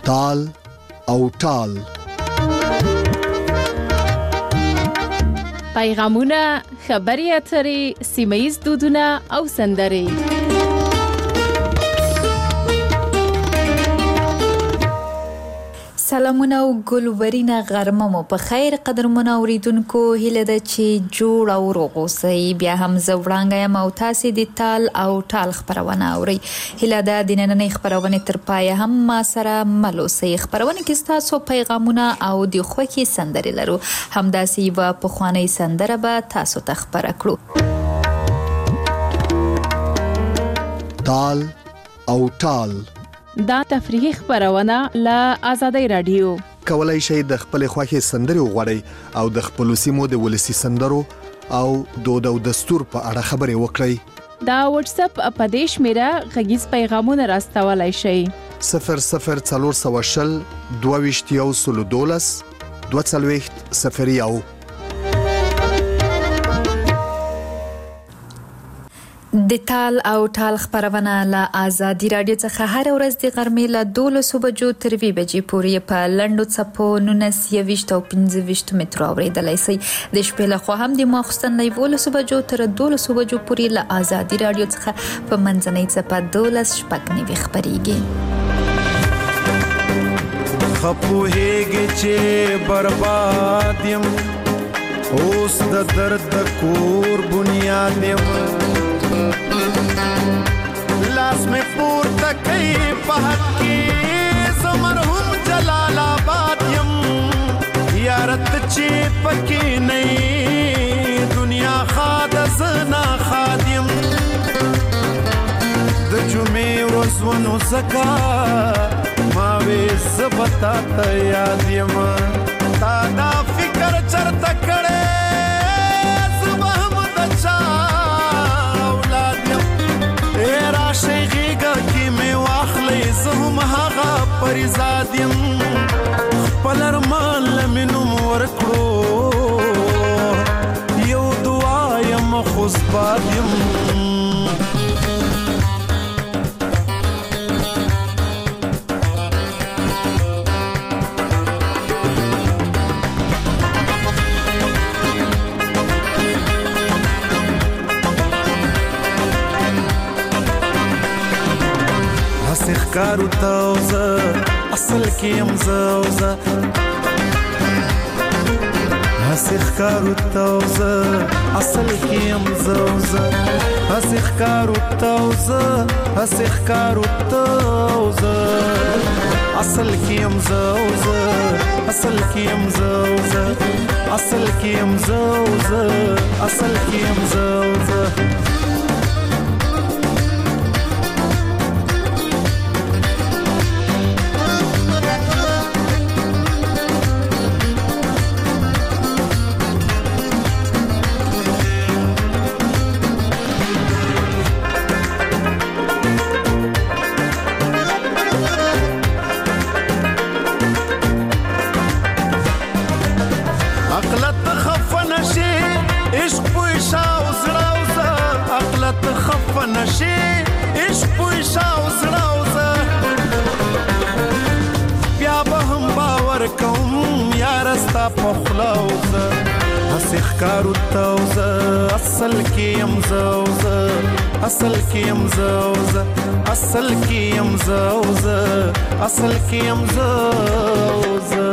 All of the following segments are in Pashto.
تال او ټال. پیغامونه، خبري اترې، سیمه‌ییز دودونه او سندرې. سلامونه او ګلورینه غرمه مو په خیر قدرمنو اوریدونکو، هیله ده چې جوړ او روغ اوسئ. بیا هم زه وړاندې یم او تاسو د تال او ټال خبرونه اورئ. هیله ده د نننۍ خبرونه تر پایه هم ما سره مل اوسئ. خبرونه کې تاسو پیغامونه او د خوښي سندرې لرو. همداسې یو پخوانی سندره به تاسو ته خبره کړو. تال او ټال دا تفریحي خبرونه له آزادۍ رادیو. کولای شئ د خپل خوښي سندرې وغواړئ او د خپل سیمو د ولسی سندرو او دود او دستور په اړه خبرې وکړئ. دا واتس اپ اپدیش میرا غږیز پیغامونه راستولای شئ. 00420 22 22 د تال او ټال خبرونه له آزادي رادیو څخه هر ورځ د غرمې له 12 بجو تر 2 بجې پورې په لنډو څپو 19 او 15 مترو اوریدلای شئ. د شپې له خوا هم د ماخستن له 12 بجو تر 12 بجو پورې له آزادي رادیو څخه په منځنۍ څپه 12 شپږ خبريږي. خپوهېږي چې برباد یم، اوس د درد کور بنیاد یم، لاس میں پورته کوي په حق کې زه مرحوم جلال آباد یم، یارت چې پکې نه دنیا خاد زنا خادم، د جمعې ورځ ونو زکا ما وې زبتا ته یاد یم، تا دا فکر چرته کړې پریزاد یم، خپل ارمان لمنو ورکړو، یو دعا یم خوشباد یم. کارو تاوزه اصل کې امزوزه، هسخ کارو تاوزه اصل کې امزوزه، هسخ کارو تاوزه هسخ کارو تاوزه اصل کې امزوزه، اصل کې امزوزه، اصل کې امزوزه، اصل کې امزوزه. کارو تاوزه اصل کې امزوزه، اصل کې امزوزه، اصل کې امزوزه، اصل کې امزوزه.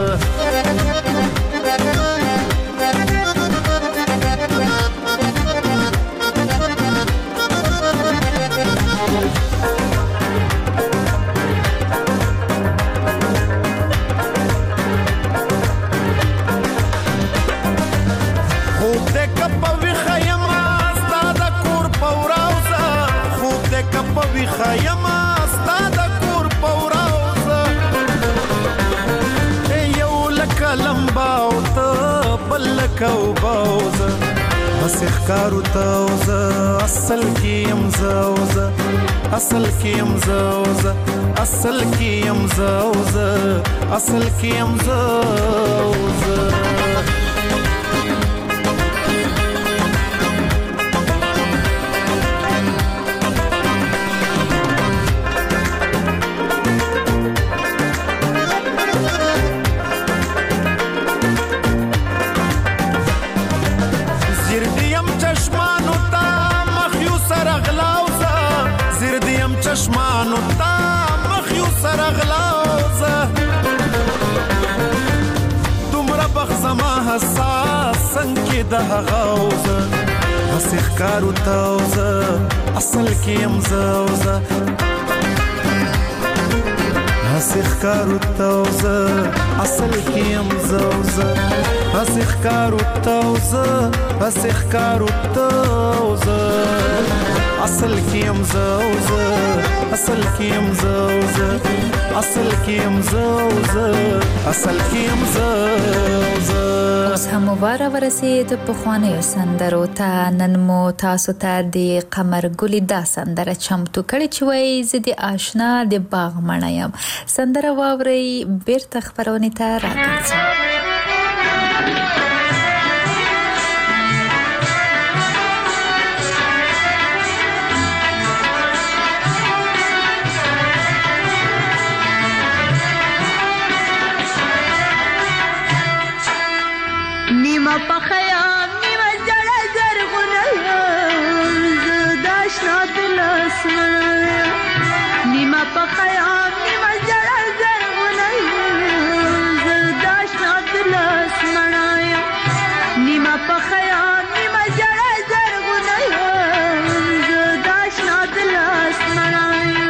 هسخ کارو تاوزه اصل کې امزوزه، اصل کې امزوزه، اصل کې امزوزه، اصل کې امزوزه. چشمانو تا مخیو سرغلاوزه دومره بخزما حساس سنکی ده غوزه هسی خکارو تاوزه اصل کیم زوزه هسی خکارو تاوزه اصل کیم زوزه هسی خکارو تاوزه هسی خکارو تاوزه اصل کیم زوزه اصل کیم زوزه اصل کیم زوزه اصل کیم زوزه اوس هم واره ورسید پخوانیو سندرو ته نن مو تاسو ته د قمر ګلې دا سندره چمتو کړې چې وایي زه د آشنا د باغ مڼه یم. سندره واورئ بیرته خپرونې ته راګرځو. نیمه پخیا نیمه زړه زرغونه زه د اشنا د لاس مړه نیمه پخیا نیمه زړه زرغونه زه د اشنا د لاس مړه نیمه پخیا نیمه زړه زرغونه زه د اشنا د لاس مړه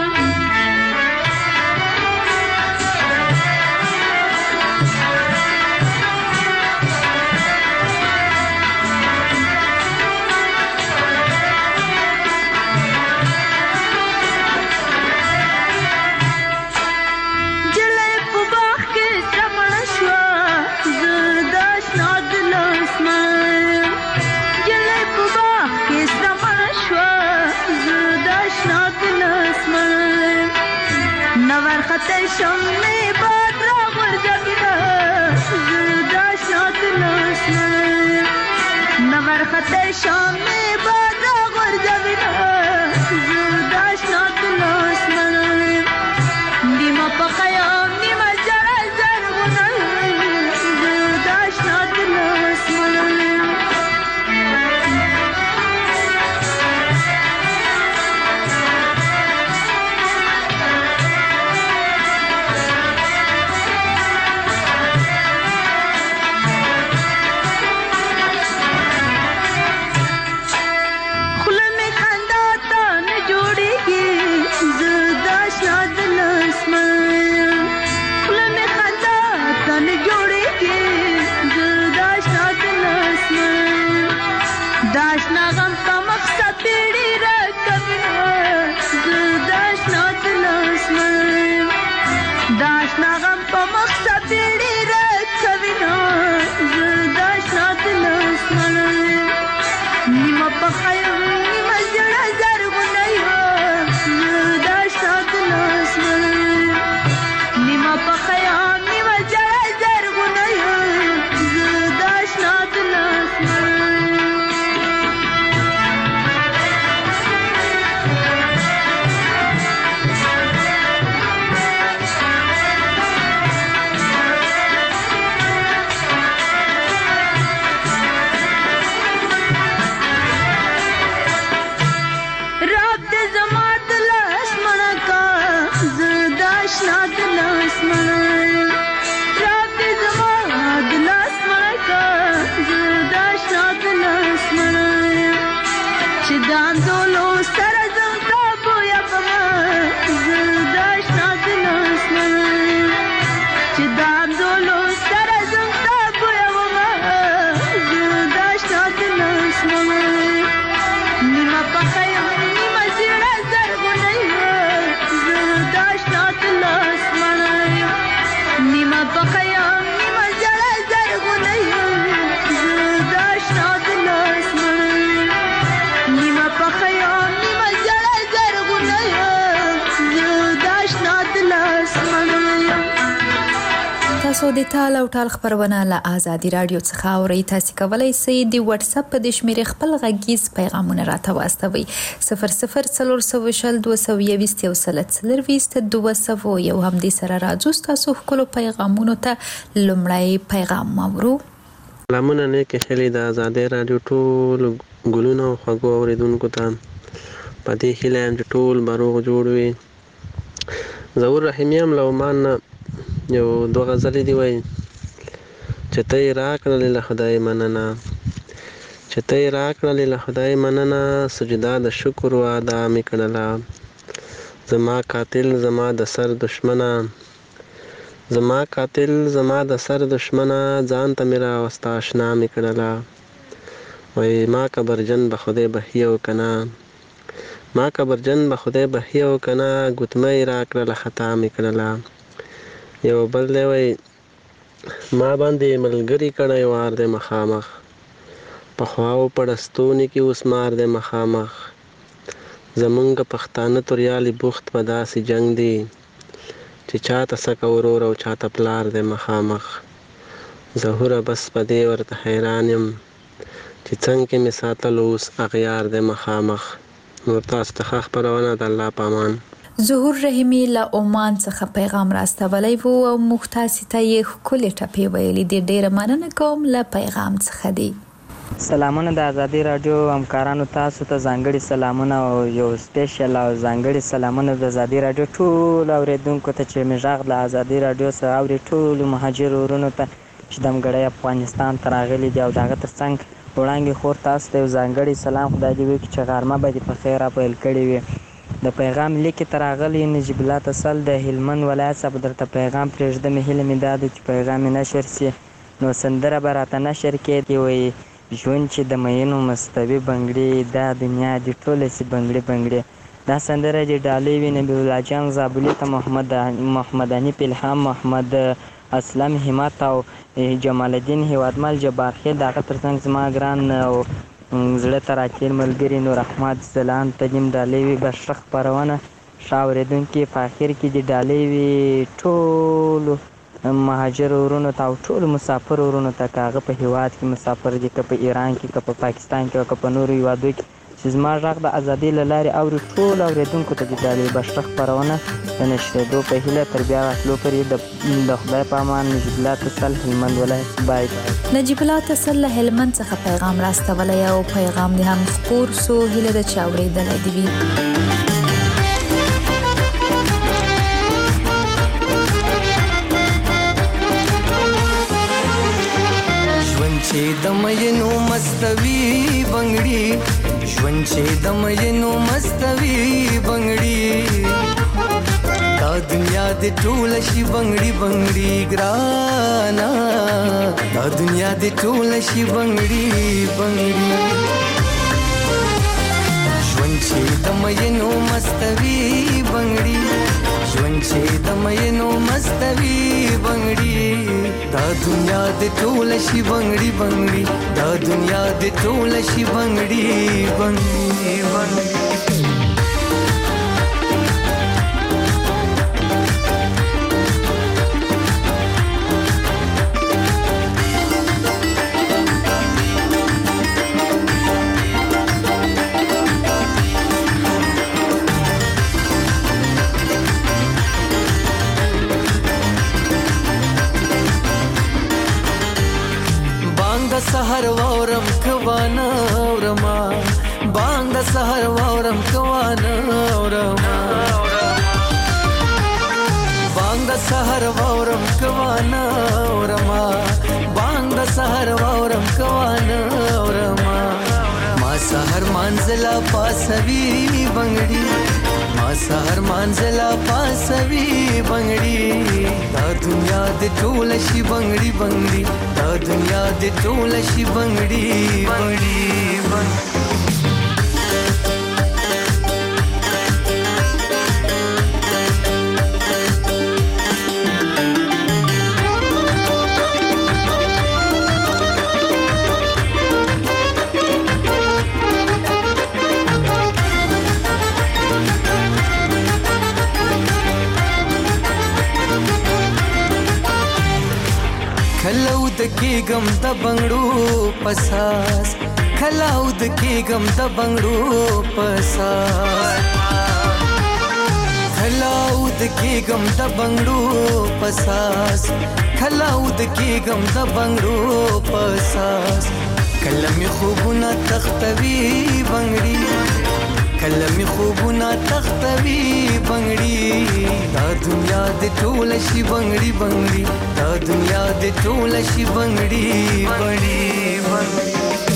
شم می باد را غرزبینا زداش نات لاسمن نور خطه شم می باد را غرزبینا زداش نات لاسمن نیما پخیام نیما جرا زرغونه زداش نات لاسمن تاسو د تال او ټال خبرونه له آزادي رادیو څخه اورئ. تاسو کولی شئ د واتس اپ په شمیرې خپل غږیز پیغامونه راته واستوئ 00402220 یو هم دې سره راځو تاسو خپل پیغامونو ته لومړی پیغام اورو. سلامونه نیک هلي د آزادي رادیو ټول ګلونو خوږو اوریدونکو ته په دې هیله یم چې ټول به روغ جوړ وي. ظهور رحیمي هم له عمان نه یو دوه غزلې دي وایي چې ته یې راکړلې له خدای مننه، چې ته یې راکړلې له خدای مننه، سجده د شکر و ادا مې کړله. زما قاتل زما د سر دشمنه، زما قاتل زما د سر دشمنه، ځان ته مې راوسته اشنا مې کړله. وایي ما کبرجن به خدای بخښي او که نه، ما کبرجن به خدای بخښي او که نه، ګوتمه یې راکړله خطا مې کړله. یو بل دی وایي ما باندې ملګري کړی وار دی مخامخ، پخواو په ډستونې کې اوس مار دی مخامخ. زمونږ پښتانه توریالي بوخت په داسې جنګ دی چې چاته سکه ورور او چاته پلار دی مخامخ. ظهوره بس په دې ورته حیران یم چې څنګ کې مې ساتلو اوس اغیار دی مخامخ. نور تاسو ته ښه خپرونه د الله په امان. ظهور رحیمي له عمان څخه پیغام راستولی و او موږ تاسې ته یې ښکلې ټپې ویلې دي. ډېره مننه کوم له پیغام څخه دی. سلامونه د ازادي راډیو همکارانو، تاسو ته ځانګړي سلامونه او یو سپیشل او ځانګړي سلامونه د ازادي راډیو ټولو اورېدونکو ته چې مې غږ له ازادي راډیو څخه اوري، ټولو مهاجر ورونو ته چې دمګړی افغانستان ته راغلي دي او د هغه تر څنګ وړاندې خور تاسو ته یو ځانګړی سلام. خدای دې وکړي چې غرمه به دې په خیر راپیل کړې وي. د پیغام لیکې ته راغلی نجیب الله تسل د هلمند ولایت څخه درته پیغام پرېږدم. هیله مې دا ده چې پیغام مې نشر سي نو سندره به راته نشر کړي. وایي ژوند چې د مینو مستوي بنګړي، دا دنیا دې ټوله سي بنګړي بنګړي. دا سندره دې ډالۍ وي نبي الله جان زابلي ته، محمد حنیف الهام، محمد اسلم همت او جمال الدین هیوادمل جبار خیل. د هغه تر څنګ زما ګران او زړه ته راکېل ملګري نور احمد زلان ته دې ډالۍ وي. بشره خپرونه ښه اورېدونکي په اخر کې دې ډالۍ وي ټولو مهاجر ورونو ته او ټولو مسافر ورونو ته، که هغه په هیواد کې مسافر دي، که په ایران کې، که په پاکستان کې او که په نورو هیوادو کې چې زما غږ د ازادۍ له لارې اوري، ټولو اورېدونکو ته دې ډالۍ. بشره خپرونه د نشرېدو په هیله تر بیا راتلو پورې د خدای په امان. نجیب الله تسل هلمند ولایت. بای بای. نجیب الله تسل له هلمند څخه پیغام راستولی او پیغام دې هم خپور سو. هیله ده چې اورېدلی دې وي. چې د مینو مستوي بنګړي، ژوند چې د مینو مستوي بنګړي، دا دنیا دې ټوله شي بنګړي بنګړي ګرانا، دا دنیا دې ټوله شي بنګړي بنګړي. ژوند چې د مینو مستوي بنګړي، ژوند چې د مینو مستوي بنګړي، دا دنیا دې ټوله شي بنګړي بنګړي، دا دنیا دې ټوله شي بنګړي بنګړي بنګړي. سحر وورم کوانا اورما، بانگ د سحر وورم کوانا اورما، بانگ د سحر وورم کوانا اورما، بانگ د سحر وورم کوانا اورما. ما سحر منزلا پاسوي بنګړي، ما سحر منزلا پاسوي بنګړي، دا دنیا دې ټوله شي بنګړي بنګړي، دا دنیا دې ټوله شي بنګړي بنګړي بنګړي. کلاود کېږم د بنګړو پساس، کلاود کېږم د بنګړو پساس، کلاود کېږم د بنګړو پساس، کلاود کېږم د بنګړو پساس. کله مې خوبونه تختوي بنګړي، کله می خوبونه تختوي بنگړي دا دنیا د ټول شي بنگړي بنگړي دا دنیا د ټول شي بنگړي بنگړي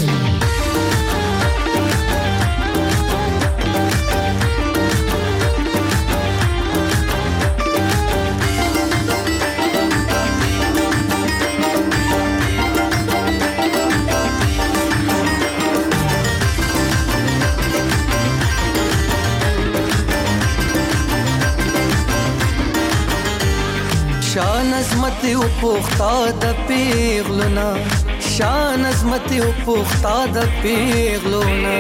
شان عظمت او پوختا د پیغلونا شان عظمت او پوختا د پیغلونا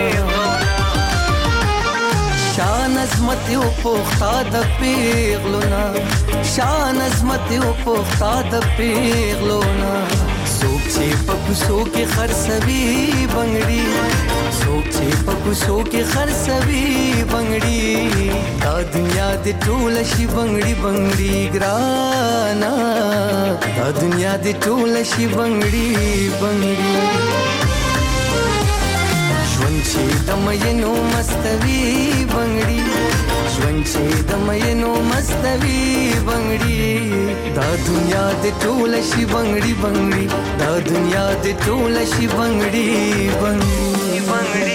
شان عظمت او پوختا د پیغلونا شان عظمت او پوختا د پیغلونا سوک چې پکوسو کې خرڅوي بنگړي سوک چې پکوسو کې خرڅوي بنگړي دا دنیا د ټول شي بنگړي بنگړي ګرانا دا دنیا د ټول شي بنگړي بنگړي ژوند چې د مینو مستوي بنگړي ژوند چې د مینو مستوي بنگړي دا دنیا د ټول شي بنگړي بنگړي دا دنیا د ټول شي بنگړي بنگړي بنگړي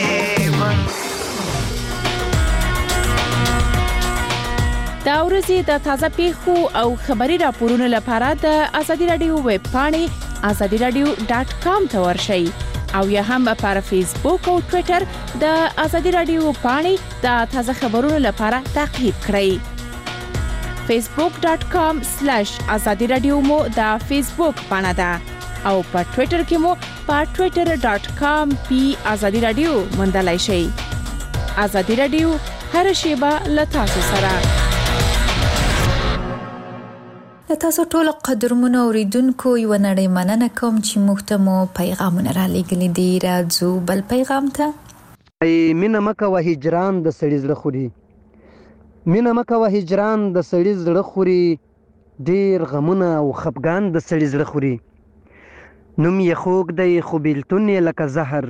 دا ورځې د تازه پیښو او خبري راپورونو لپاره د ازادي رادیو ویب پاڼې azadiradio.com ته ورشئ او یا هم پر فیسبوک او ټوئیټر د ازادي رادیو پاڼې د تازه خبرونو لپاره تعقیب کړئ facebook.com/azadiradio مو د فیسبوک پاڼه ده او په ټوئیټر کې مو په twitter.com/azadiradio موندلای شئ. ازادي رادیو هر شیبه له تاسو سره. تاسو ټول قدرمنو اوریدونکو یو نړۍ مننه کوم چې موږ ته مو پیغامونه را لېږلي دي. راځو بل پیغام ته. مینه مکه و هجران د سړي زړه خوري مینه مکه و هجران د سړي زړه خوري ډېر غمونه او خفګان د سړي زړه خوري نوم یې خوږ دی خو بیلتون یې لکه زهر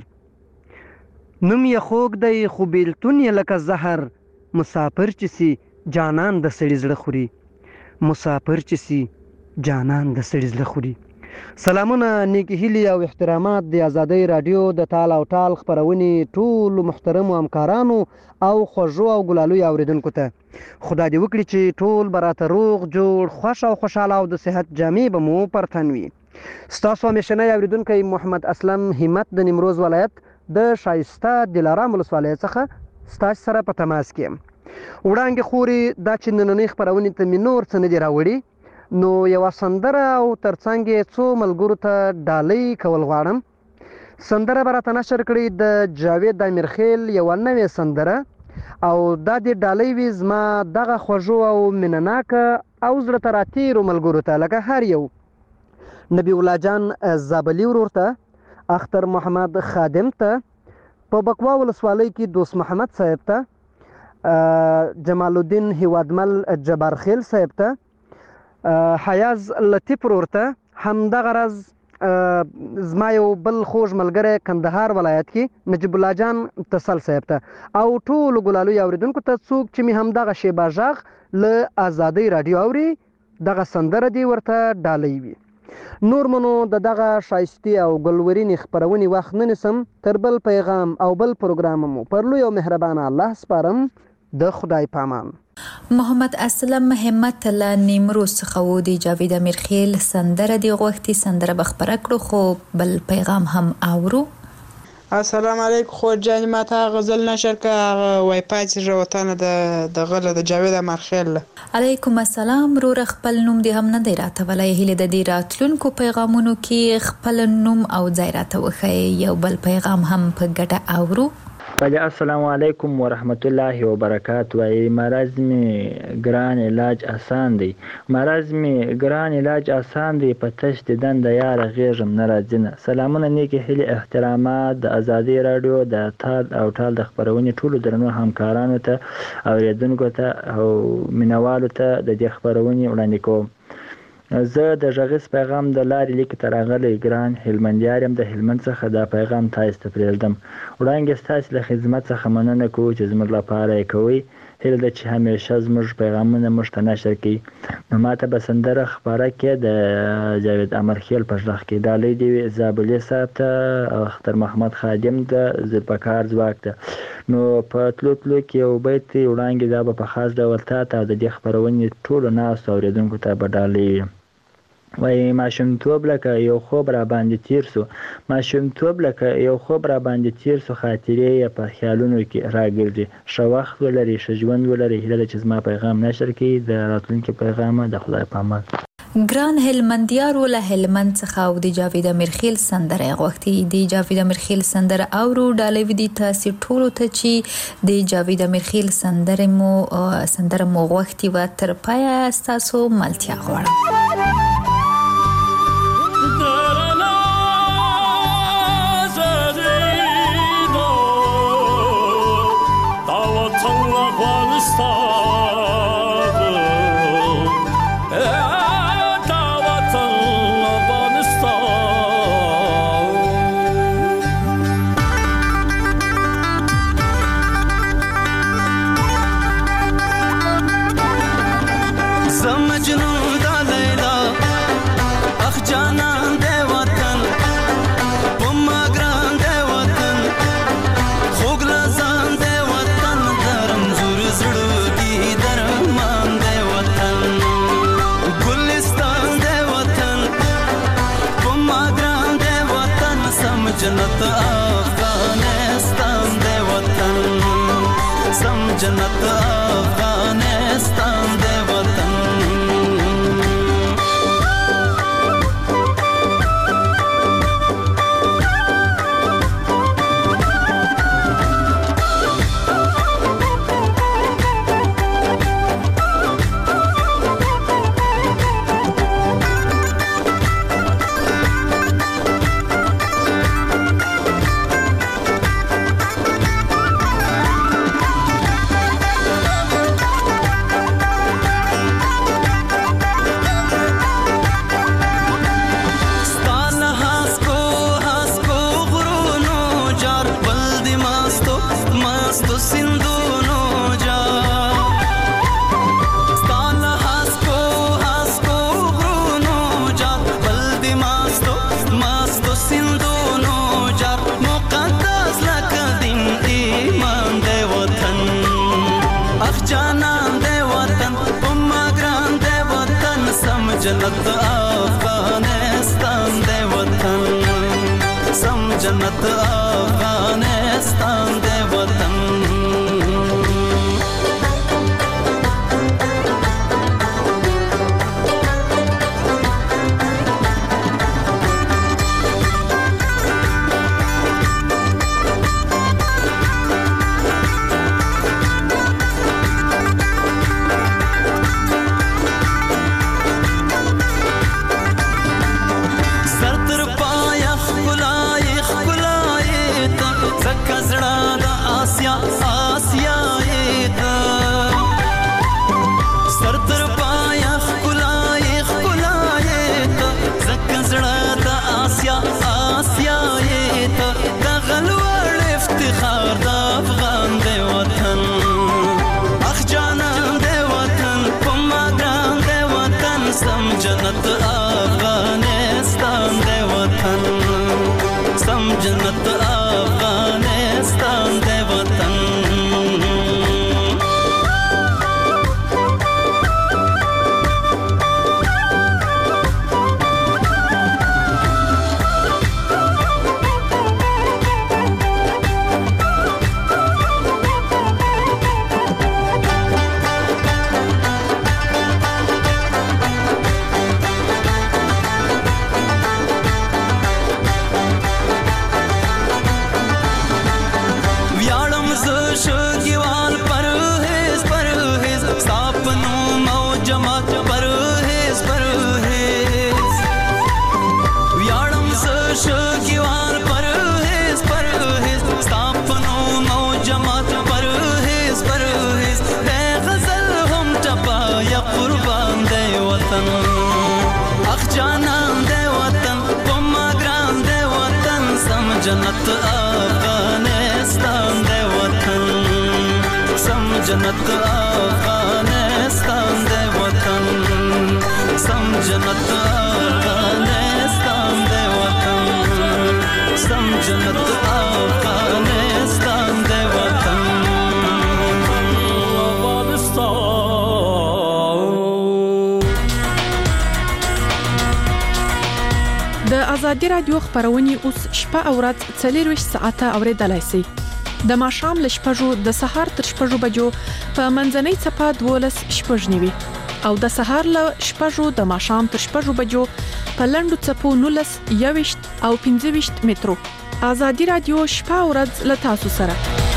نوم یې خوږ دی خو بیلتون یې لکه زهر مسافر چې سي جانان د سړي زړه خوري مسافر چې سي جانان د سړي زړه خوري. سلامونه نیکی هیلې او احترامات د ازادۍ رادیو د تال او ټال خپرونې ټول محترمو همکارانو او خوږو او ګلالو اوریدونکو ته. خدای دې وکړي چې ټول به راته روغ جوړ خوښ او خوشحاله او د صحت جامې به مو پر تن وي. ستاسو همیشنی اوریدونکی محمد اسلم همت د نیمروز ولایت د شایسته دلارام ولسوالۍ څخه ستاسو سره په تماس کې یم. وړاندې خوري دا چې نننۍ خپرونې ته مې نور څه نه دي راوړي نو یوه سندره او ترڅنګ یې څو ملګرو ته ډالۍ کول غواړم. سندره به راته نشر کړي د جاوید امیرخیل یوه نوې سندره او دا د ډالۍ وي زما دغه خوږو او مینهناکه او زړه ته راتېرو ملګرو ته لکه هر یو نبی الله جان زابلي ورور ته اختر محمد خادم ته په بکوا ولسوالۍ کې دوست محمد صاحب ته جمال الدین هیوادمل جبار خیل صاحب ته حیاز لطیف ورور ته همدغه راز زما یو بل خوږ ملګری کندهار ولایت کې نجیب الله جان تسل صاحب ته او ټولو ګلالو اوریدونکو ته څوک چې مې همدغه شیبه غږ له ازادۍ راډیو اوري دغه سندره دې ورته ډالۍ وي. نور منو د دغه شایستې او ګلورینې خپرونې وخت نه نیسم تر بل پیغام او بل پروګرام مو پر لوی او مهربانه الله سپارم د خدای پامان. محمد اسلم همت له نیمروز څخه و د جاوید امیرخیل سندره دی غوښتي سندره بخبره کړو خو بل پیغام هم اورو. السلام علیکم خو جان ماته غزل نشر کا وای پاتې روتانه د غله د جاوید امیرخیل. علیکم السلام رو خپل نوم دی هم نه دی راته ولای هله د دې راتلونکو پیغامونو کې خپل نوم او ځای راته وخی یو بل پیغام هم په ګټه اورو. بله السلام علیکم ورحمت الله وبرکاته. وای مرض می ګران علاج آسان دی مرض می ګران علاج آسان دی په تش د دند یار غیږم نه راځنه. سلامونه نیکی هیلې احترامات د ازادي رادیو د تال او ټال د خپرونې ټولو درنو همکارانو ته اوریدونکو ته او مینوالو ته د دې خپرونې وړاندې کوم. زه د غږیز پیغام د لارې لیک ته راغلی ګران هلمندیار یم د هلمند څخه دا پیغام تاسو ته پرېږدم. وړاندې ستاسو له خدمت څخه مننه کوو چې زموږ لپاره یې کوئ. هیله ده چې همیشه زموږ پیغامونه موږ ته نشر کړي. نو ماته به سندره خپاره کړې د جاوید امرخیل په غږ کې. ډالۍ دې وي زابلي صاحب ته، اختر محمد خادم ته، ذوالفقار ځواک ته. نو په تلو کې یو بیت وړاندې دا به په خاص ډول تا ته د دې خپرونې ټولو ناستو اورېدونکو ته به ډالۍ وي. وایي ماشومتوب لکه یو خوب را باندې تیر سو، ماشومتوب لکه یو خوب را باندې تیر سو، خاطرې یې په خیالونو کې راګرځي. ښه وخت ولري، ښه ژوند ولري. هیله ده چې زما پیغام نشر کړي. د راتلونکي پیغامه د خدای په امان. ګران هلمندیارو له هلمند څخه او د جاوید امیرخیل سندره غوښتي. د جاوید امیرخیل سندره اورو. ډالۍ ودی تاسو ټولو ته چې د جاوید امیرخیل سندره مو غوښتي و تر پایه تاسو ملتیا غواړم. جنت افغانستان دے وطن، سم جنت افغانستان دے وطن. جنت افغانستان دے وطن، سم جنت افغانستان دے وطن. جنت افغانستان دے وطن، سم جنت افغانستان دے وطن. जन्नत अफगानिस्तान दे वतन सम जन्नत अफगानिस्तान दे वतन सम जन्नत अफगानिस्तान दे वतन सम जन्नत अफगानिस्तान दे वतन د ازادي رادیو خبرونه اوس شپه او ورځ 24 ساعته اوریدلای شئ د ماښام ل شپږو د سهار تر شپږو بجو په منځنۍ چپه 12 شپږنیوي او د سهار ل شپږو د ماښام تر شپږو بجو په لندو چپو 19 21 او 25 مترو ازادي رادیو شپه او ورځ ل تاسو سره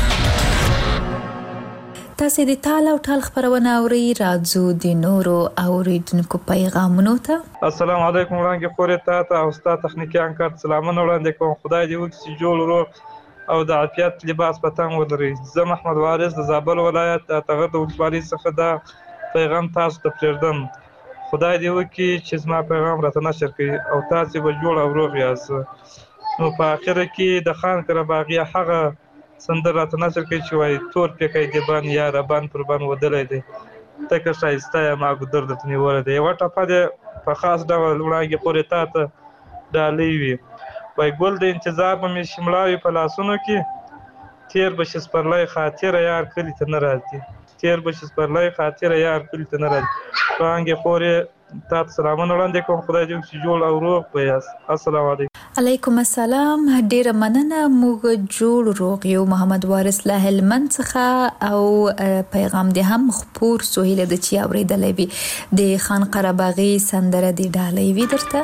تاسو د ټال او ټال خبرونه اوري راځو د نورو اوریدونکو پیغامونو ته السلام علیکم وړاندې خورې ته او استاد تخنیکی انکار سلامونه وړاندې کوم خدای دې وکړي جوړ روغ او د عافیت لباس پتنګ ولري زه محمد وارث د زابل ولایت اتغر د ولسوالۍ څخه دا پیغام تاسو ته پرېږدم خدای دې وکړي چې زما پیغام راته نشر کړي او تاسو به جوړ او روغ یاست نو په اخر کې د خان قرباغي هغه سندر راته نشر کړي چې وایي تور پکې دی بان یا ربان پر بان ودلې دی تکه شایسته ما ګدر د نیول دی یو ټاپه دی په خاص ډول وړاندې پورې تاته ډالۍ وي وای ګل د انتظار په می شملاوي په لاسونو کې تیر بشس پرلای خاطر یار کلی ته ناراضي تیر بشس پرلای خاطر یار کلی ته ناراضي وړاندې پورې تاسو سلامونه وړاندې کوم خدای دې چې جوړ او روغ پياس السلام علیکم علیکم السلام ډیره مننه موږ جوړ روغ یو محمد وارث له هلمند څخه او پیغام دې هم خپور سهیله د چی اوریدلې وي د خان قرباغي سندره دی ډالۍ وي درته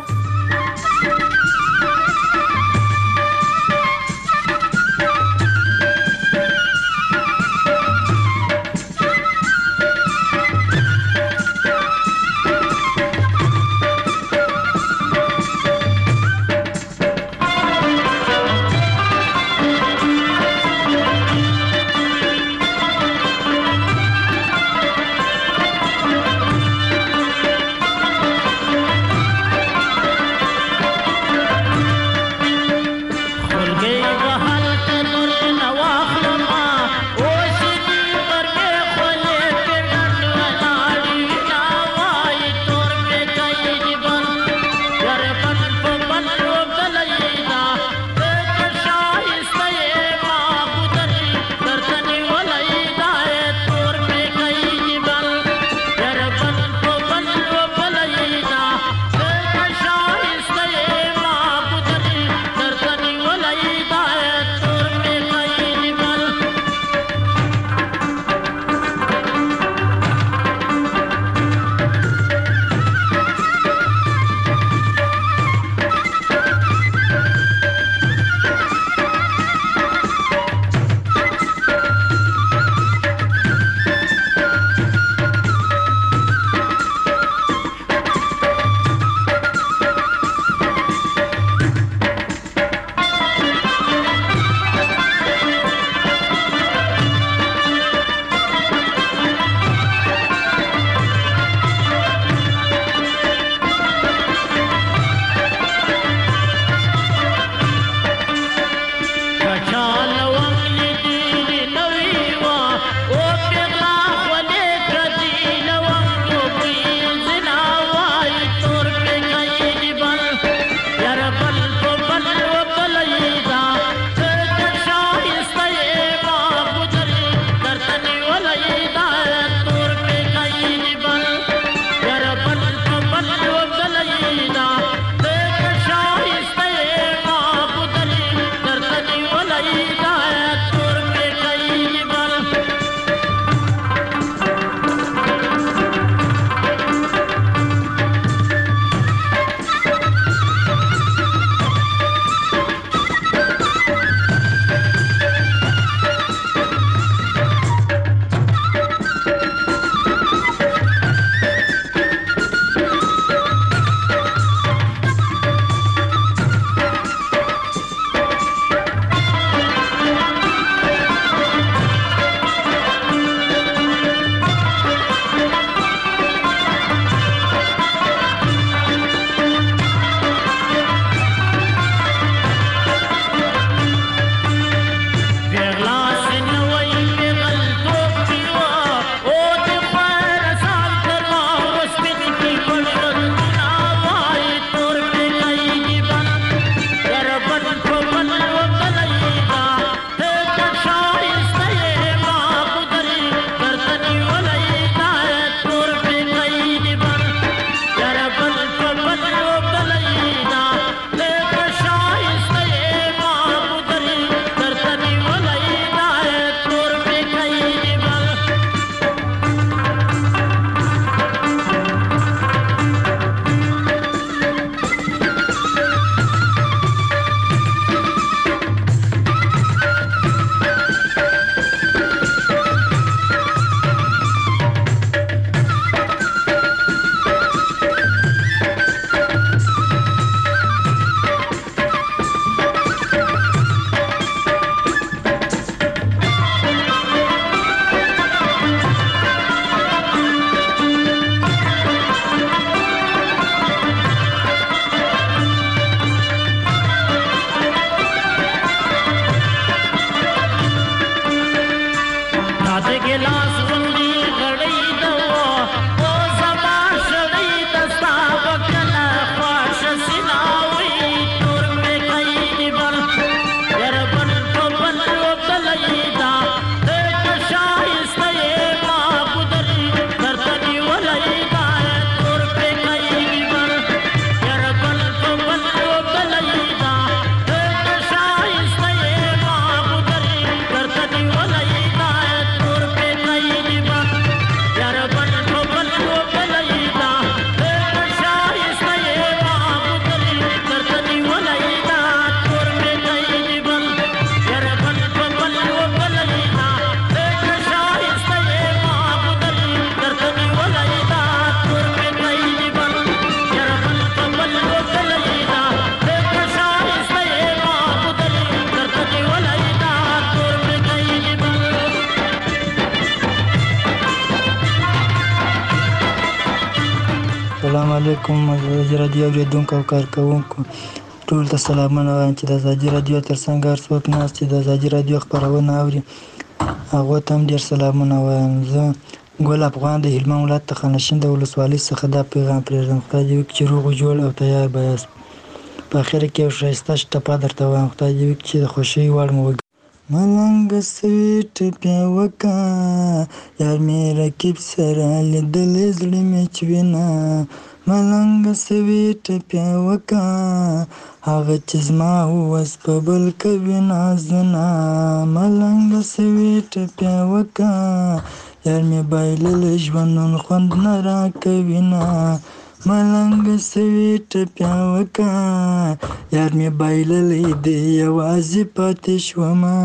السلام علیکم ازادي راډیو اوریدونکو او کارکوونکو ټول ته سلامونه وایم چې د ازادي راډیو تر څنګ هر څوک ناست چې د ازادي راډیو خپرونه اوري هغو ته هم ډېر سلامونه وایم. زه ګل افغان د هلمند ولایت تخانشین د ولسوالۍ څخه دا پیغام پرېږدم. خدای دې وکړي چې روغ و جوړ او تیار به یاست. په اخره کې یو ښایسته شټپه درته وایم. خدای دې وکړي چې د خوښۍ وړ مو وګرځي. ملنګه سوي ټپې وکړه یار مې رقیب سره لیدلی زړه مې چوینه. ملنګه سوي ټپې وکړه هغه چې زما وس په بل کوي نازونه. ملنګه سوي ټپې وکړه یار مې بایللی ژوند نن خوند نه راکوینه. ملنګه سوي ټپې وکړه یار مې بایللی دی یوازې پاتې شومه.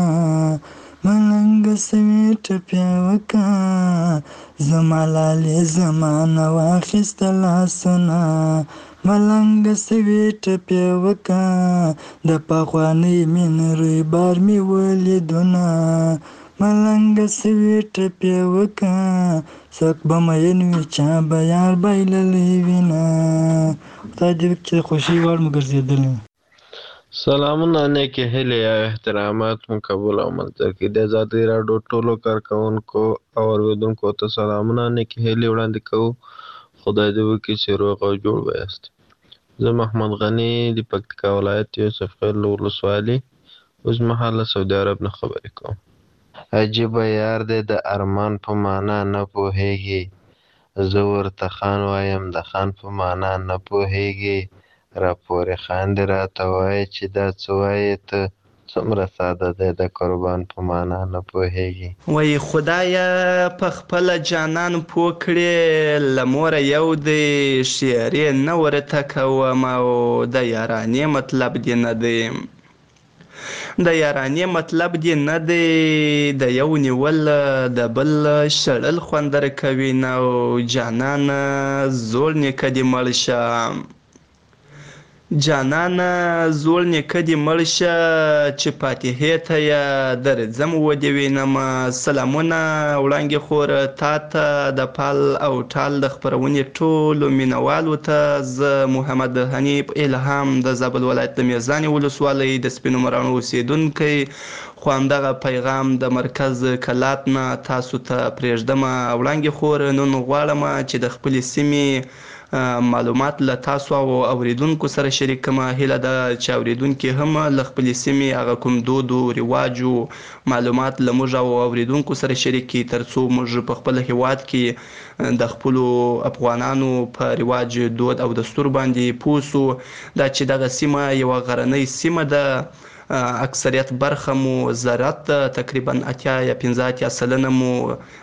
ملنګه سوي ټپې وکړه زما لالې زمانه واخیسته لاسونه. ملنګه سوي ټپې وکړه د پخوانۍ مینې روی بار مې ولیدونه. ملنګه سوي ټپې وکړه څوک به مین وي چا به یار بایللی وینه. خدای دې وکړي چې د خوښۍ وړ مو ګرځېدلی. سلامونه نیکې هیلې او احترامات مو قبول او منظور کړي. د ازادي راډیو ټولو کارکوونکو او اورېدونکو ته سلامونه نیکې هیلې وړاندې کوو. خدای دې وکړي چې روغ او جوړ به یاست. زه محمد غني د پکتیکا ولایت یوسف خیل ولسوالي اوس مهاله سعودي عرب نه خبرې کوم. عجیبه یار دی د ارمان په معنا نه پوهیږي. زه ورته خان وایم د خان په معنا نه پوهیږي. راپورې خاندې راته وایي چې دا څه وایې ته څومره ساده دی د قربان په معنا نه پوهیږي. وایي خدایه په خپله جانان پوه کړې له موره یو دی شعرې نه ورته کوم او د یارانې مطلب دې نه دی. د یارانې مطلب دې نه دی د یو نیول د بل شړل خوندر کوي نه او جانان زوړ نیکه دې مړ شه. جانانه زوړ نیکه دې مړ شه چې فاتحې ته یې درځم ودې وینم. سلامونه وړانګې خور تا ته د پال او ټال د خپرونې ټولو مینوالو ته. زه محمد حنیف الهام د زابل ولایت د میزانې ولسوالۍ د سپینو مراڼو اوسېدونکی خو همدغه پیغام د مرکز کلات نه تاسو ته پرېږدم. وړانګې خور نن غواړم چې د خپلې سیمې معلومات له تاسو او اوریدونکو سره شریک کړم. هیله ده چې اوریدونکي هم له خپلې سیمې هغه کوم دود و رواجو معلومات له موږ او اوریدونکو سره شریک کړي تر څو موږ په خپل هیواد کې د خپلو افغانانو په رواج دود او دستور باندې پوه سو. دا چې دغه سیمه یوه غرنۍ سیمه ده. اکثریت برخه مو زراعت تقریبا 85 سلنه مو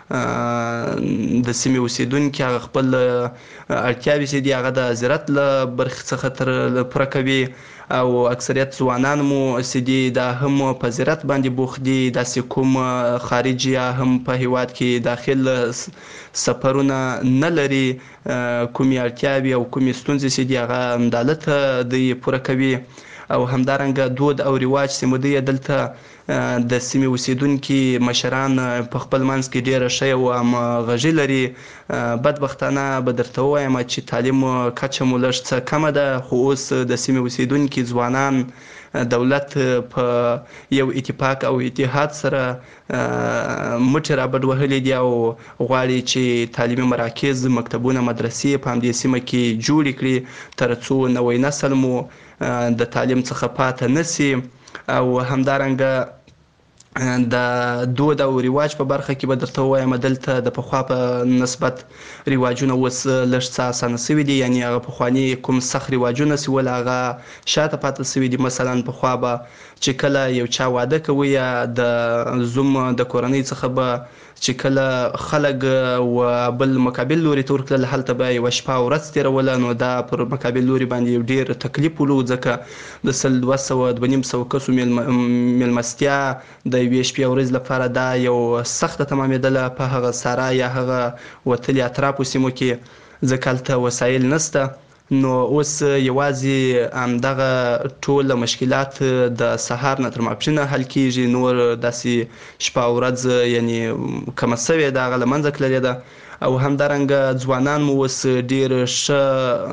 د سیمې اوسیدونکي هغه خپل اړتیاوې چې دي هغه د زراعت له برخې څخه تر پوره کوي او اکثریت ځوانان مو چې دي دا هم په زراعت باندې بوخت دي. داسې کوم خارجي هم په هیواد کې داخل سفرونه نه لري. کومې اړتیاوې او کومې ستونزې چې دي هغه همدالته دوی پوره کوي او همدارنګه دود او رواج چې مو دوی دلته د سیمې اوسیدونکي مشران په خپل منځ کې ډېره ښه او همغږي لري. بدبختانه به درته ووایم چې تعلیم کچه مو لږ څه کمه ده خو اوس د سیمې اوسیدونکي ځوانان دولت په یو اتفاق او اتحاد سره مټې رابډ وهلي دي او غواړي چې تعلیمي مراکز مکتبونه مدرسې په همدې سیمه کې جوړې کړي تر څو نوی نسل مو د تعلیم څخه پاتې نشي. او همدارنګه د دود او رواج په برخه کې به درته ووایم دلته د پخوا په نسبت رواجونه اوس لږ څه اسانه سوي دي. یعنې هغه پخواني کوم سخت رواجونه چې ول هغه شاته پاتې سوي دي. مثلا پخوا به چې کله یو چا واده کوي یا د زوم د کورنۍ څخه به چې کله خلک و بل مقابل لوري ته ورتلل هلته به یوه شپه او ورځ تېروله نو دا پر مقابل لوري باندې یو ډېر تکلیف ولو ځکه د 200 کسو میلمستیا د یوې شپې او ورځې لپاره دا یو سخته تمامېدله په هغه ساره یا هغه وتلي اطرافو سیمو کې ځکه هلته وسایل نشته نو اوس یوازې همدغه ټول مشکلات د سهار نه تر ماپښینه حل کیږي، نور داسې شپه او ورځ یعنې کمه سوې ده، هغه له منځه تللې ده. او همدارنګه ځوانان مو اوس ډېر ښه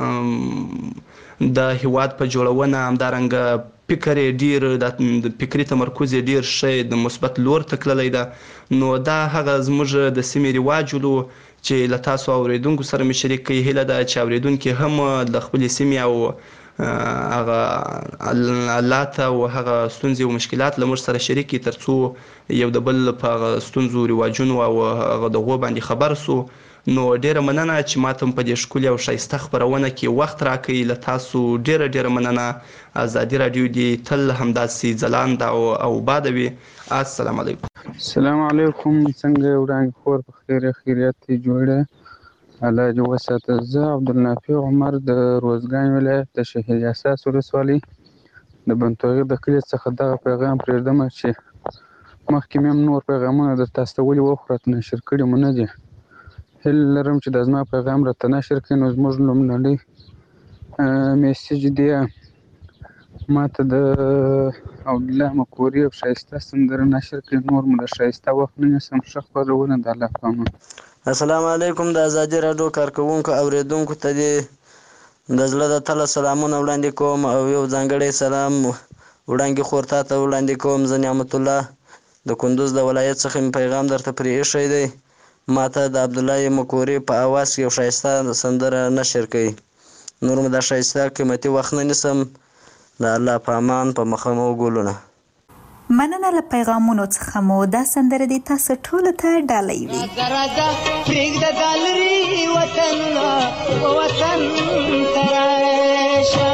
د هیواد په جوړونه، همدارنګه فکر یې ډېر د فکري تمرکز یې ډېر ښه د مثبت لور ته تللی ده. نو دا هغه زموږ د سیمې رواج ولو چې له تاسو اورېدونکو سره مې شریک کړي. هیله ده چې اورېدونکي هم د خپلې سیمې او هغه حالات او هغه ستونزې او مشکلات له موږ سره شریک کړي، تر څو یو د بل په هغه ستونزو رواجونو او هغه د هغو باندې خبر سو. نو ډیره مننه چې ماته په دې ښکلې او ښایسته خپرونه کې وخت راکړئ. له تاسو ډیره مننه. ازادي راډیو دې تل همداسې ځلانده او آباده وي. السلام علیکم. السلام علیکم. څنګه وړاندې خور په خیریت جوړه الله دې وساته. زه عبدالنافع عمر د روزګان ولایت د شهید اساس ولسوالۍ د بنتوغي د کلي څخه دغه پیغام پرېږدم چې مخکې مې هم نور پیغامونه در تاسو ته ولې وخورت نشر کړي مو نه دي. هیله لرم چې دا زما پیغام راته نشر کړي. نو زموږ لومړنی میسیج دی ماته د عبدالله مکوري او ښایسته سندره نشر کړي. نور مو د ښایسته وخت نه نیسم. ښه خپرونه د الله په امان. السلام علیکم. د ازادي راډیو کارکوونکو اوریدونکو ته دې د زړه د تله سلامونه وړاندې کوم او یو ځانګړی سلام وړاندې خور تا ته وړاندې کوم. زه نعمت الله د کندوز د ولایت څخه مې پیغام درته پرې ایښی دی. ماته د عبدالله مکوري په اواز کې یو ښایسته سندره نشر کړئ. نور مو دا ښایسته قیمتي وخت نه نیسم. د الله په امان. په مخه مو ګلونه. مننه له پیغامونو څخه مو دا سندره دې تاسو ټولو ته ډالۍ وي. راځه پرېږده دا لرې وطنونه وطن ته راشه.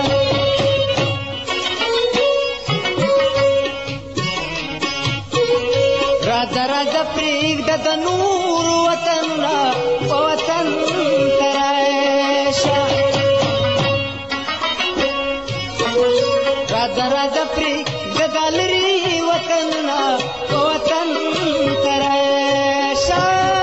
راځه پرېږده د نور وطنونه وطن ته راشه. راځه پرېږده دا لرې وطنونه وطن ته راشه.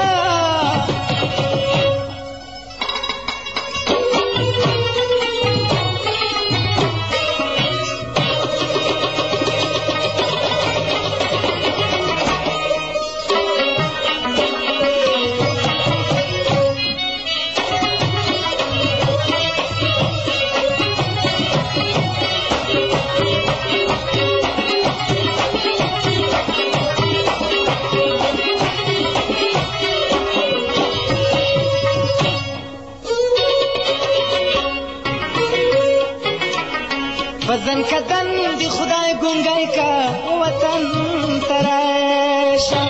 وطن کدن دی خدای ګونګای کا وطن تراشه.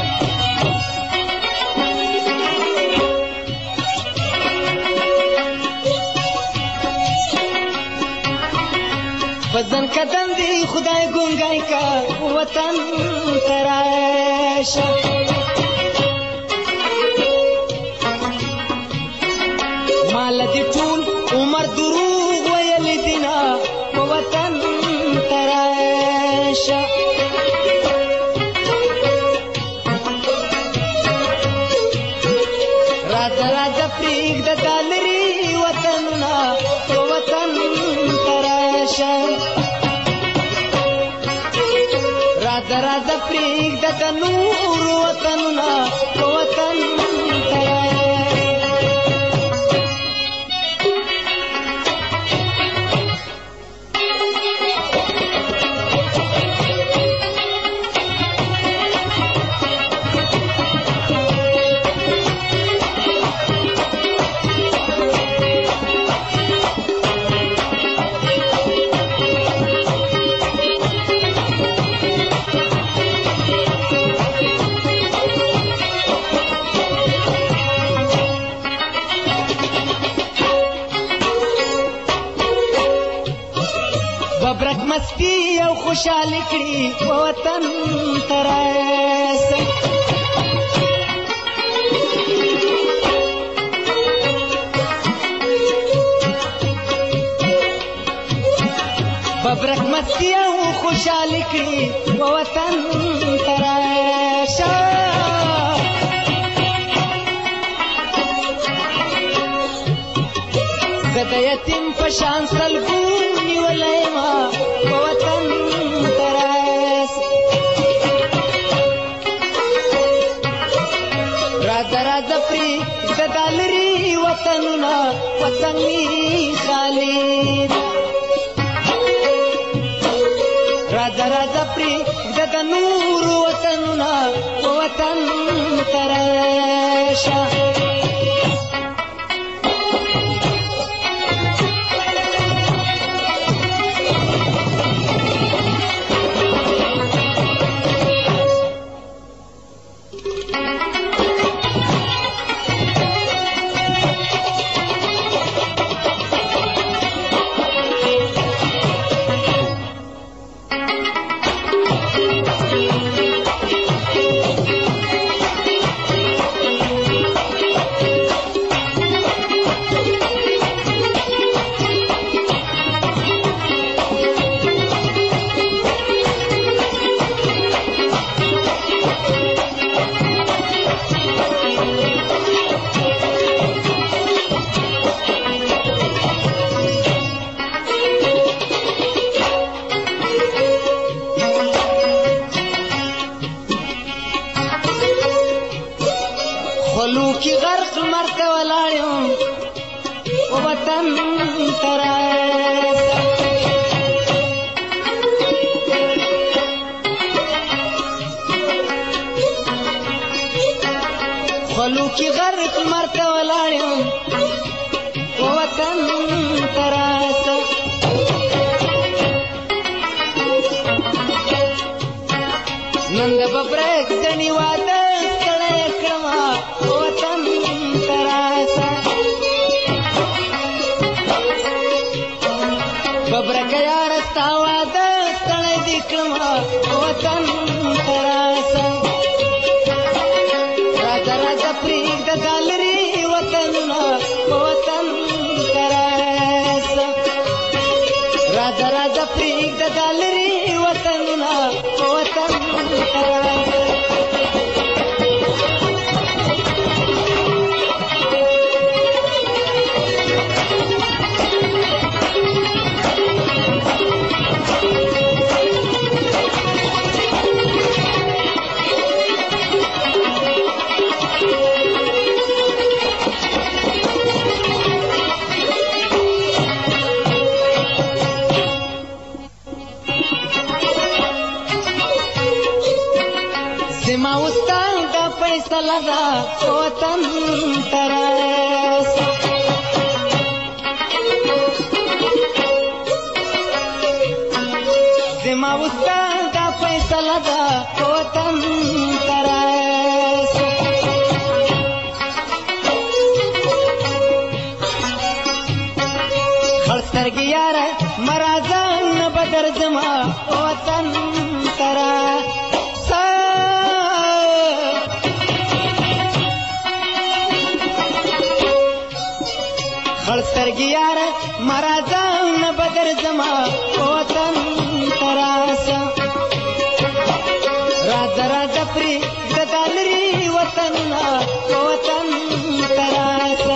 وطن کدن دی خدای ګونګای کا وطن تراشه. مال دی ټول عمر دروغ ویل دینا وطن تراشه. راځه پرېږده دا لرې وطنونه وطن تراشه. راځه پرېږده د نور وطنونه وطن تراشه. ببرک مستی او خوشحالی کړي وطن تراشه. ببرک مستی او خوشحالی کړي وطن تراشه. د زه د یتیم په شان سلګو نیولی ما په وطن ته راسه راځه پرېږده دا لرې وطنونه وطن مې خالي راځه پرېږده د نورو وطنونه په وطن ته راشه خلوکی غرق مرته ولاړ یم وطن ته راسه خلوکی غرق مرته ولاړ یم وطن ته راسه نن د ببرک ځنې واده وطن ته راسه ببرکه یاره ستا واده ستړی دې کړمه وطن ته راسه راځه پرېږده دا لرې وطنونه وطن ته راسه راځه پرېږده دا لرې وطنونه وطن ته راسه زما وستا دا فیصله ده وطن ته راسه زما وستا دا فیصله ده وطن ته راسه خړ سترګې یاره مه راځه نه به درځمه وطن ته راسه خړ سترګې یاره مه راځه نه به درځمه وطن ته راسه راځه پرېږده دا لرې وطنونه وطن ته راسه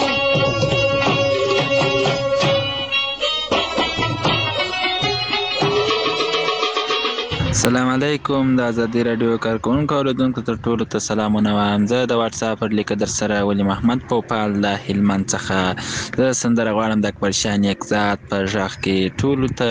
السلام علیکم د ازادي راډیو کارکونکو اوریدونکو ته ټولو ته سلامونه وایم. زه د واتساپ پر لیکه در سره ولی محمد پوپال د هلمند څخه زه سندره غواړم د اکبر شاه نیک زاد په غږ کې ټولو ته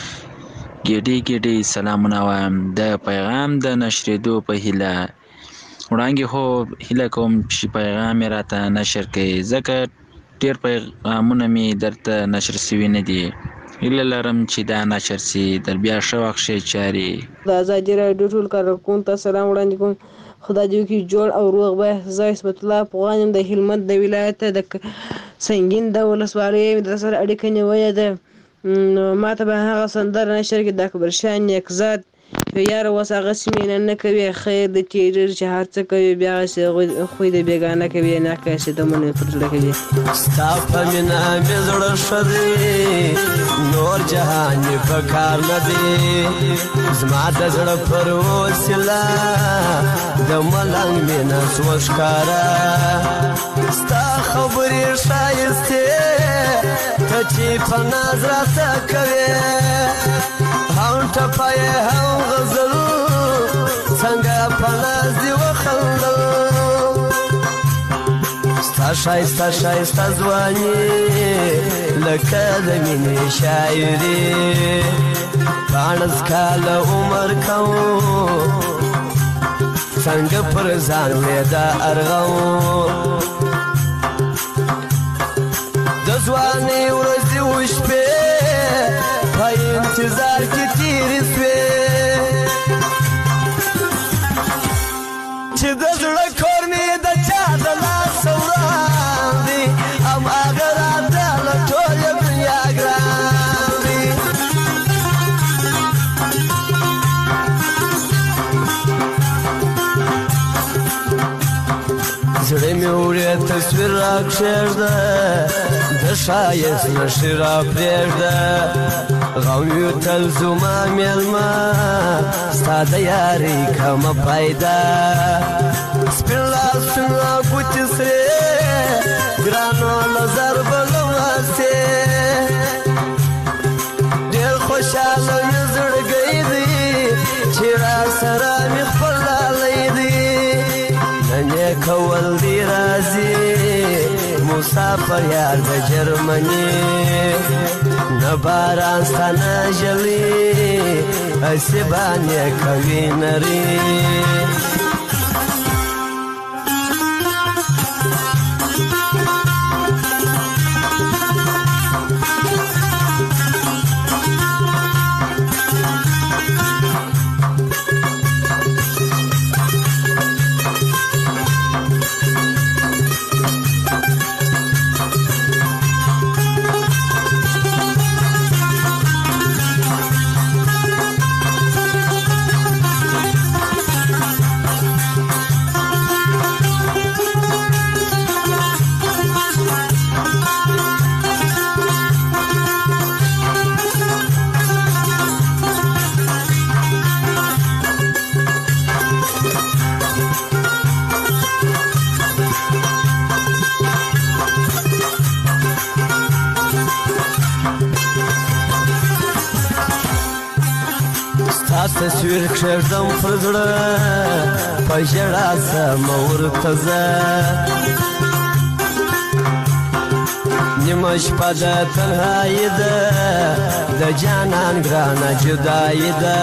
ګېډې سلامونه وایم. د پیغام د نشرېدو په هیله وړاندې خو هیله کوم چې پیغام یې راته نشر کړئ ځکه ډېر پیغامونه مې درته نشر سوي نه دي. هیله لرم چې دا نشر سي در بیا ښه وخت ښې چارې. د ازادي راډیو ټول کارکوونکو ته سلام وړاندې کوم. خدای دې وکړي جوړ او روغ به. زه عصمت الله افغان یم د هلمند د ولایت د سنګین د ولسوالۍ د سره اړیکه نیولې ده. ما ته به هغه سندره نشر کړي د اکبر شاه نیک زاد یاره اوس هغسې مینه نه کوي خیر د تیرر چې هر څه کوي بیا هغسې خوی د بېګانه کوي نه هغسې دمونه پر زړه کوي. ستا په مینه مې زړه ښه دی نور جهان مې په کار نه دی زما د زړه پر وسیله د ملنګ مینه سوه ښکاره ستا خبرې ښایستې ته په ناز راته کوې هم ټپه یې هم غزل څنګه په ناز دې وخندل ستا ښایسته ښایسته ځواني لکه د مینې شاعري پاڼس کاله عمر کوم څنګه پر ځان مې دا ارغوم د ځوانۍ ورځې وشپې په انتظار کې تېرې سوې چې د زړه کور مې د چا د لاسه وړاندې هماغه راته له ټولې دنیا ګران دی زړه مې وړې تصویر راکښېږده د ښایست نښې راپرېږده غم یو تل زما مېلمه ستا د یارۍ کمه پیدا سپین لاسونه ګوتې سرې ګرانو له ضربه له واسې ډېر خوشحاله مې زړګی دی چې راسره مې خپل لالی دی نن یې کول دی راځي مسافر یار د جرمني نه باران ستا نه ژلي هسې باندې کوي نري تصویر کښېږدم پر زړه په ژړا ځمه ورته زه نیمه شپه د تنهایي ده د جانان ګرانه جدایي ده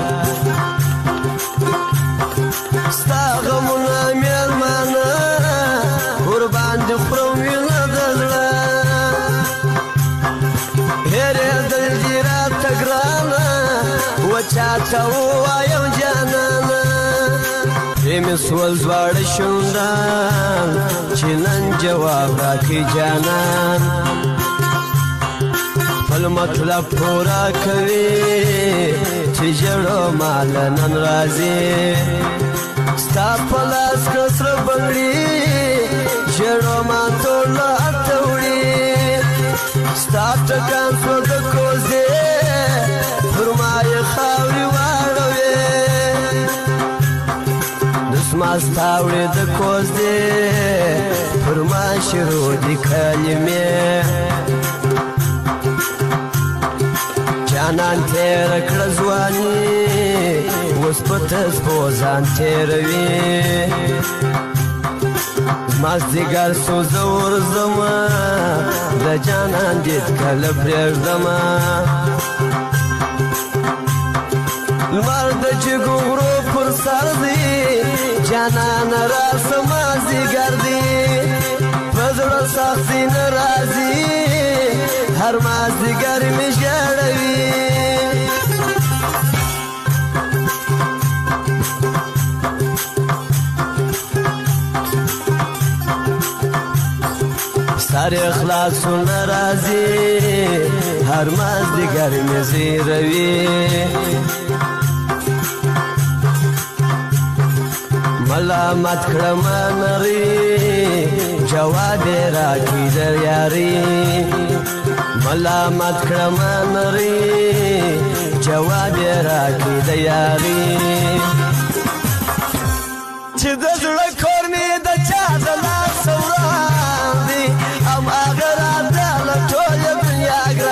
ستا غمونه مېلمانه ورباندې خورم وینه د زړه هېرېدل دي راته ګرانه وچاته ووایم جانانه پرې مې سول دواړه شونډان چې نن جواب راکړي جانان خپل مطلب پوره کوي چې ژړو ماله نن راځي ستا په لاس که سره بنګړي ژړو ما ټول هلته وړي ستا ټکان سو د کوزې پر ما یې خاورې واړوې دسما ستا وړې د کوزې پر ما شروع دي کلمې جانان تېره کړه ځواني اوس په تسپو ځان تېروي مازدیګر سو زه ورځمه د جانان دید کله پرېږدمه لمر د جګو غرو پر سر دی جانانه راسه مازدیګر دی په زړه سختي نه راځي هر مازدیګر مې ژړوي سر اخلاصونه راځي هر مازدیګر مې زیروي ملامت کړم نری جواب راکړي د یاري ملامت کړم نری جواب راکړي د یاري چې د زړه کور مې د چا د لاس وړاندې هماغه راته له ټولې دنیا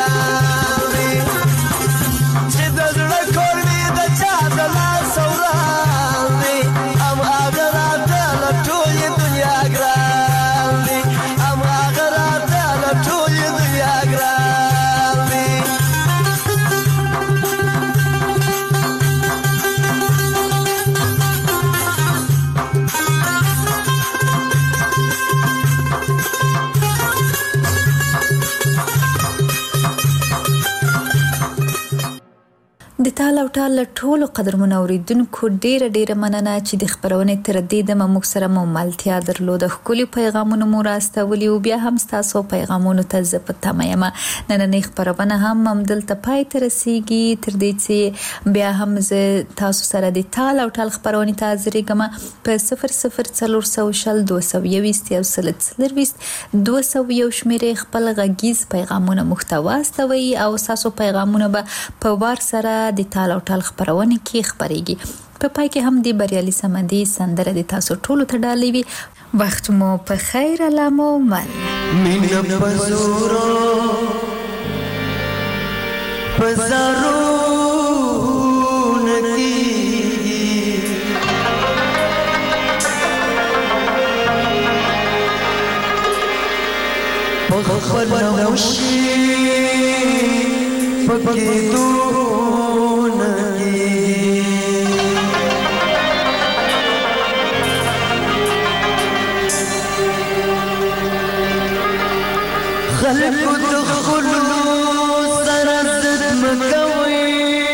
د تال او ټال ټولو قدرمنو اوریدونکو ډیره مننه چې د خبرونې تر دې دمه موږ سره مو ملتیا درلوده. ښکلي پیغامونه مو راستولي او بیا هم ستاسو پیغامونو ته زه په تمه یم. نننۍ خبرونه هم همدلته پای ته رسیږي، تر دې چې بیا هم زه تاسو سره د تال او ټال خبرونې ته حاضرېږم په 00400 220 او 201 شمیرې خپل غږیز پیغامونه محتوا استوي او تاسو پیغامونه به په وار سره د تال او ټال خبرونه کې خبرېږي. په پای کې هم د بریالي سمندي سندره د تاسو ټولو ته ډالۍ وي. وخت مو په خیر، الله مو مل. مینه پزورو پزارو نکی پخپل نوشی پکی دونگی خلق دخلو سرزد مکوی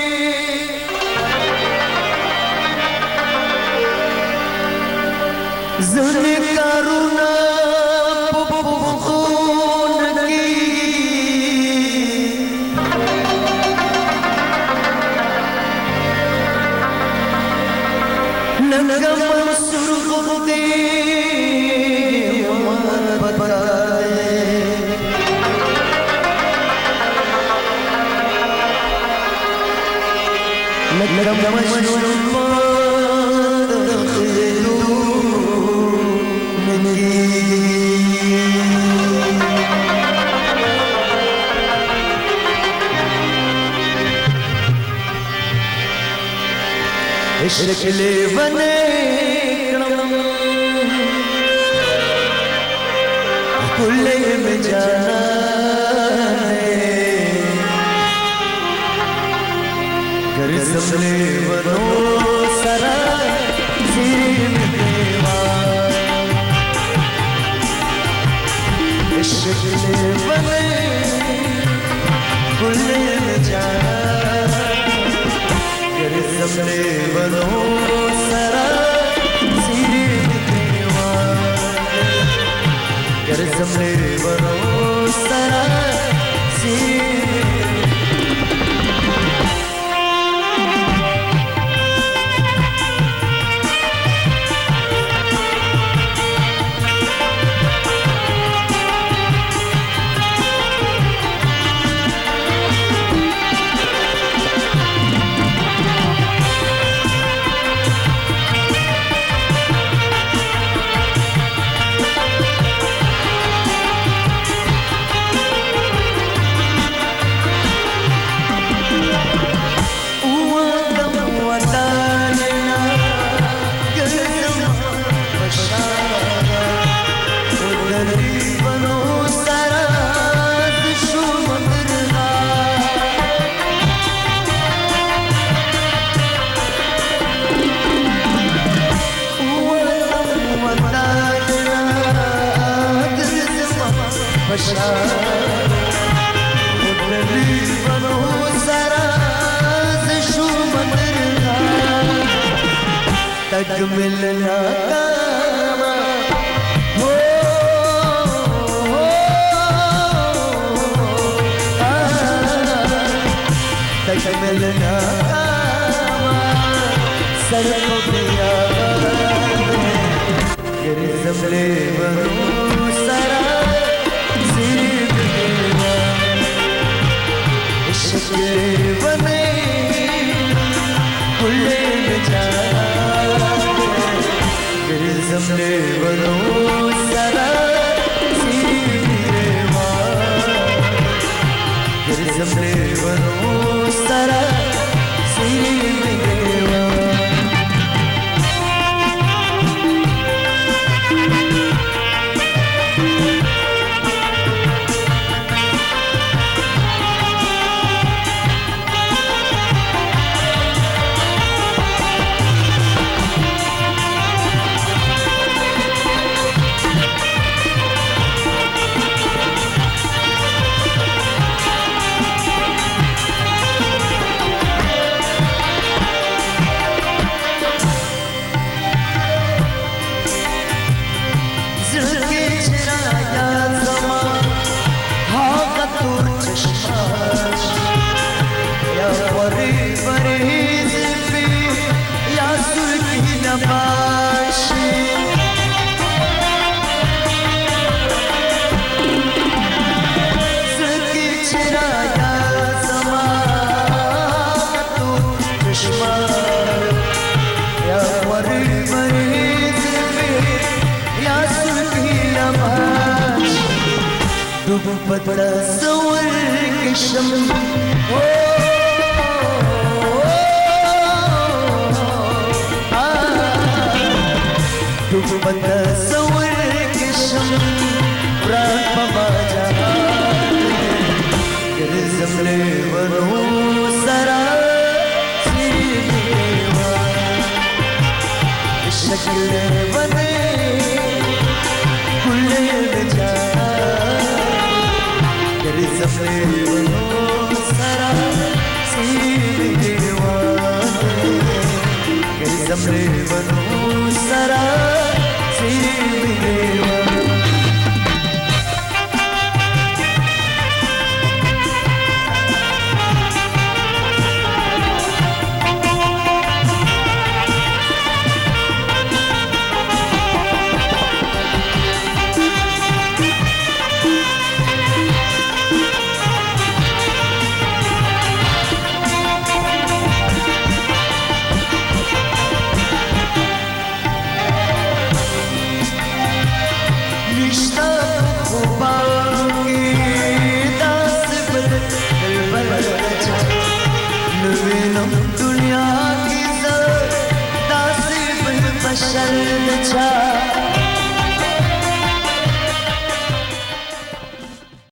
زنی کارونا شکلے بنے کلے میں جانا گر سملے بنو سرا زیر دیوار شکلے بنے کلے میں جانا زمنے بنو سرا زیر دیوار گر زمنے بنو سرا زیر तक मिलना कामा हो तक मिलना कामा सर को पिया गर जमले बनो सरा जीव देवा इश्क़ बने खुले बेचारा زمنے بنو سرا زیر دیوار گر زمنے بنو سرا زیر دیوار डूब تصور कशम डूब تصور कशम प्राण पमाजा गिरजम ले वनो सरा सीवा शक्ल बने खुले जा गिरजम ले वनो सरा सीवा गिरजम ले वनो